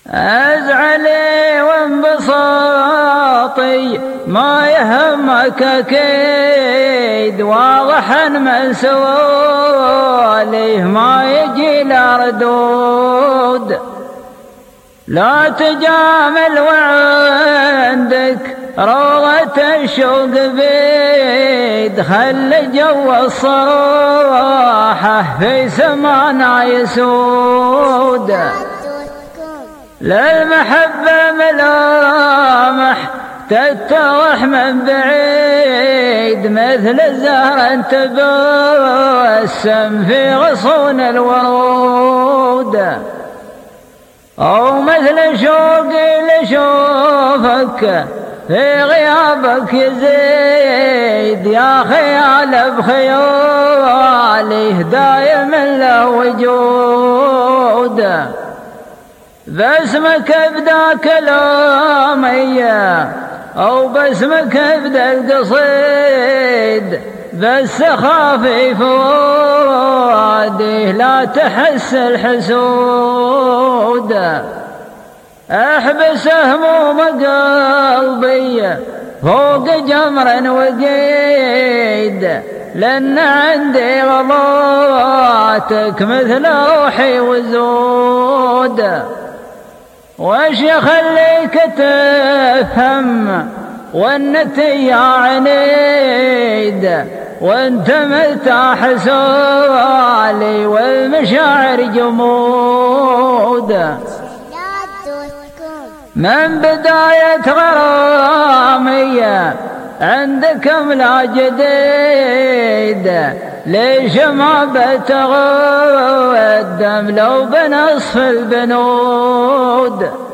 أزعلي وانبساطي ما يهمك أكيد، واضح من سواليه ما يجي لردود. لا تجامل وعندك روضة الشوق بيد، خل جو الصراحة في سمانا يسود. للمحبة ملامح تتضح من بعيد، مثل الزهر تبسم في غصون الورود، أو مثل شوقي لشوفك في غيابك يزيد. يا خيال بخيالي دايم له وجود، باسمك ابدا كلامي أو باسمك ابدا القصيد، بس خافي فؤادي لا تحس الحسود. احبس هموم قلبي فوق جمر وقيد، لأن عندي غضاتك مثل روحي وزود. وش يخليك تفهم والنتي يا عنيد، وانت مرتاح سالي والمشاعر جمود. من بداية غرامي عندكم لا جديد، ليش ما بتقدم لو بنصف البنود.